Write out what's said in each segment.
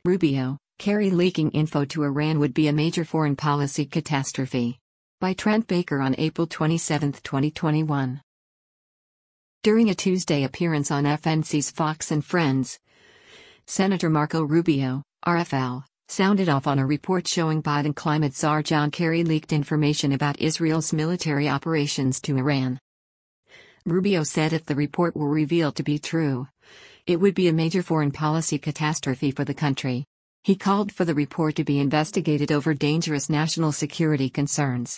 Rubio, Kerry leaking info to Iran would be a major foreign policy catastrophe. By Trent Baker on April 27, 2021. During a Tuesday appearance on FNC's Fox and Friends, Senator Marco Rubio, RFL, sounded off on a report showing Biden climate czar John Kerry leaked information about Israel's military operations to Iran. Rubio said if the report were revealed to be true, it would be a major foreign policy catastrophe for the country. He called for the report to be investigated over dangerous national security concerns.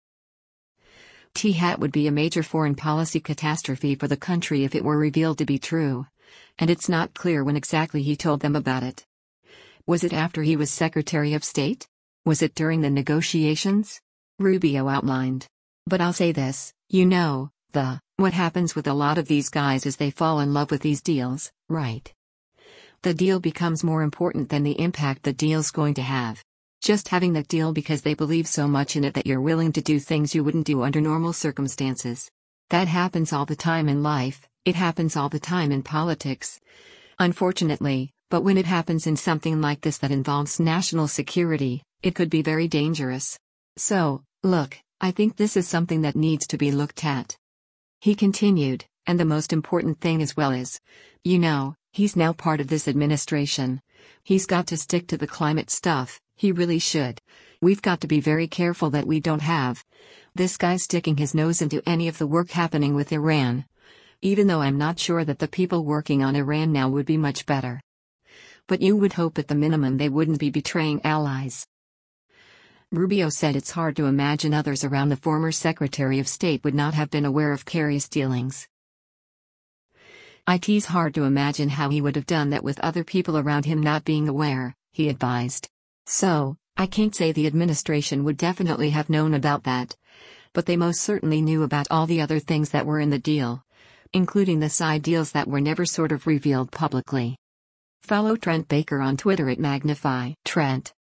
That would be a major foreign policy catastrophe for the country if it were revealed to be true, and it's not clear when exactly he told them about it. Was it after he was Secretary of State? Was it during the negotiations? Rubio outlined. But I'll say this, what happens with a lot of these guys is they fall in love with these deals, right? The deal becomes more important than the impact the deal's going to have. Just having that deal because they believe so much in it that you're willing to do things you wouldn't do under normal circumstances. That happens all the time in life, it happens all the time in politics. Unfortunately, but when it happens in something like this that involves national security, it could be very dangerous. So, look, I think this is something that needs to be looked at. He continued, and the most important thing as well is, he's now part of this administration. He's got to stick to the climate stuff, he really should. We've got to be very careful that we don't have this guy sticking his nose into any of the work happening with Iran. Even though I'm not sure that the people working on Iran now would be much better. But you would hope at the minimum they wouldn't be betraying allies. Rubio said it's hard to imagine others around the former Secretary of State would not have been aware of Kerry's dealings. It's hard to imagine how he would have done that with other people around him not being aware, he advised. So, I can't say the administration would definitely have known about that. But they most certainly knew about all the other things that were in the deal, including the side deals that were never sort of revealed publicly. Follow Trent Baker on Twitter at Magnify Trent.